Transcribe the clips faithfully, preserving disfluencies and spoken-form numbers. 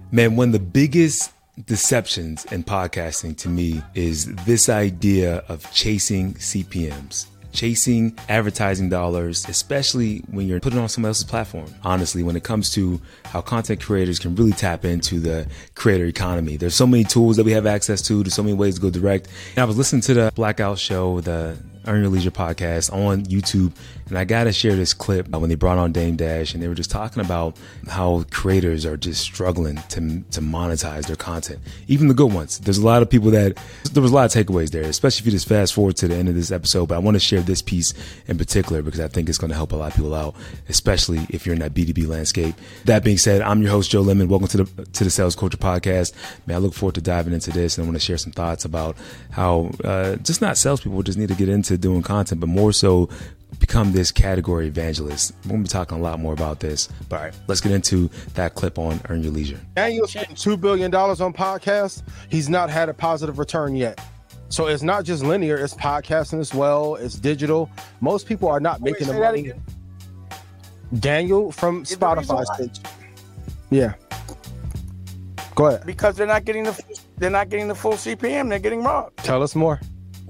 Man, one of the biggest deceptions in podcasting to me is this idea of chasing C P Ms. Chasing advertising dollars, especially when you're putting on someone else's platform. Honestly, when it comes to how content creators can really tap into the creator economy, there's so many tools that we have access to. There's so many ways to go direct. And I was listening to the Blackout Show, the Earn Your Leisure podcast on YouTube, and I got to share this clip when they brought on Dame Dash, and they were just talking about how creators are just struggling to to monetize their content, even the good ones. There's a lot of people that, there was a lot of takeaways there, especially if you just fast forward to the end of this episode, but I want to share this piece in particular because I think it's going to help a lot of people out, especially if you're in that B two B landscape. That being said, I'm your host, Joe Lemon. Welcome to the to the Sales Culture Podcast. Man, I look forward to diving into this, and I want to share some thoughts about how uh, just not salespeople just need to get into doing content, but more so become this category evangelist. We're going to be talking a lot more about this. But all right, let's get into that clip on Earn Your Leisure. Daniel spent two billion dollars on podcasts. He's not had a positive return yet. So it's not just linear, it's podcasting as well. It's digital. Most people are not making the money. Daniel from Is Spotify said, yeah. Go ahead. Because they're not getting the they're not getting the full C P M. They're getting robbed. Tell us more.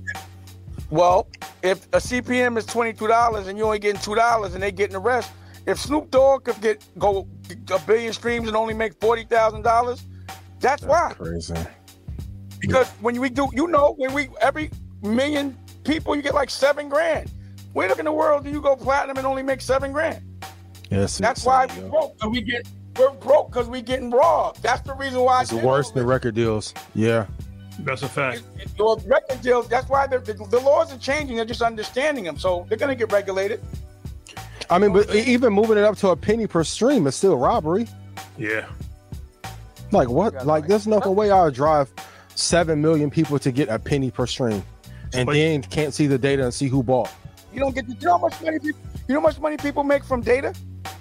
Well, if a C P M is twenty-two dollars and you're only getting two dollars and they getting the rest, if Snoop Dogg could get go a billion streams and only make forty thousand dollars, that's, that's why. Crazy. Because yeah. when we do, you know, when we every million people, you get like seven grand. Where in the world do you go platinum and only make seven grand? Yes, that's why we broke. Cause we get we're broke because we getting robbed. That's the reason why it's worse than record deals. Yeah. That's a fact. It, it, your record deals, that's why the, the laws are changing. They're just understanding them. So they're going to get regulated. I mean, but even moving it up to a penny per stream is still robbery. Yeah. Like what? Like there's no way I would drive seven million people to get a penny per stream and but, then can't see the data and see who bought. You don't get to, you know how much money people, you know how much money people make from data?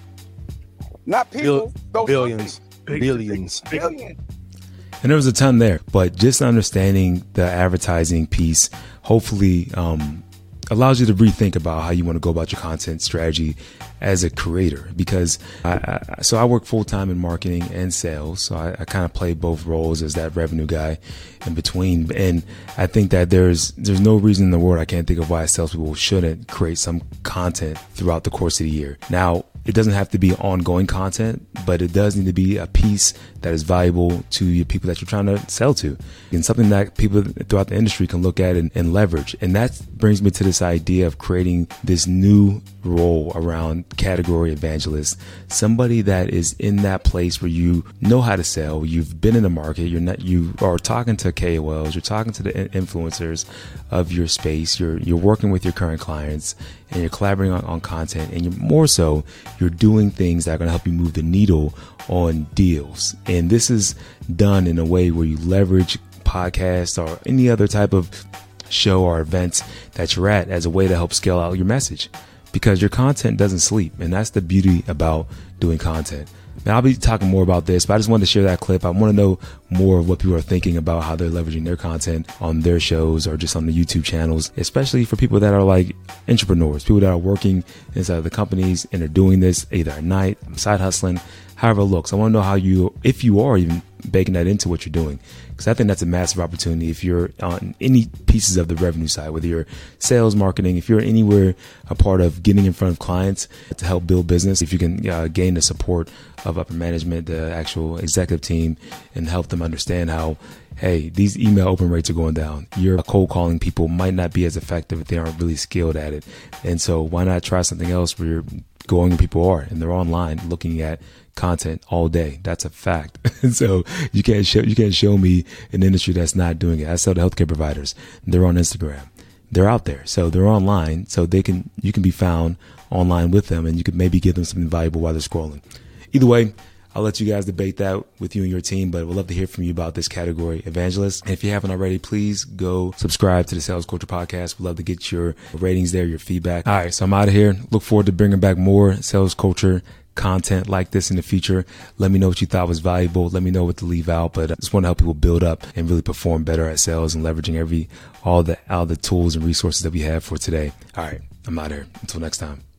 Not people. Bil- billions. Billions. Billions. And there was a ton there, but just understanding the advertising piece hopefully um, allows you to rethink about how you want to go about your content strategy as a creator. Because I, I so I work full time in marketing and sales, so I, I kind of play both roles as that revenue guy in between. And I think that there's there's no reason in the world I can't think of why salespeople shouldn't create some content throughout the course of the year. Now, it doesn't have to be ongoing content, but it does need to be a piece that is valuable to your people that you're trying to sell to, and something that people throughout the industry can look at and, and leverage. And that brings me to this idea of creating this new role around category evangelist, somebody that is in that place where you know how to sell, you've been in the market, you're not, you are talking to K O Ls, you're talking to the influencers of your space, you're you're working with your current clients, and you're collaborating on, on content, and you're more so you're doing things that are going to help you move the needle on deals. And this is done in a way where you leverage podcasts or any other type of show or events that you're at as a way to help scale out your message, because your content doesn't sleep. And that's the beauty about doing content. Now, I'll be talking more about this, but I just wanted to share that clip. I want to know more of what people are thinking about how they're leveraging their content on their shows or just on the YouTube channels, especially for people that are like entrepreneurs, people that are working inside of the companies and are doing this either at night, side hustling, however it looks. I want to know how you, if you are even baking that into what you're doing, because I think that's a massive opportunity if you're on any pieces of the revenue side, whether you're sales, marketing, if you're anywhere a part of getting in front of clients to help build business, if you can uh, gain the support of upper management, the actual executive team, and help them understand how, hey, these email open rates are going down. Your cold calling people might not be as effective if they aren't really skilled at it. And so why not try something else where you're going where people are and they're online looking at content all day. That's a fact. And so you can't show, you can't show me an industry that's not doing it. I sell to healthcare providers. They're on Instagram. They're out there. So they're online. So they can, you can be found online with them, and you could maybe give them something valuable while they're scrolling. Either way, I'll let you guys debate that with you and your team, but we'd love to hear from you about this category, evangelist. And if you haven't already, please go subscribe to the Sales Culture Podcast. We'd love to get your ratings there, your feedback. All right, so I'm out of here. Look forward to bringing back more Sales Culture content like this in the future. Let me know what you thought was valuable. Let me know what to leave out, but I just want to help people build up and really perform better at sales and leveraging every all the all the tools and resources that we have for today. All right, I'm out of here. Until next time.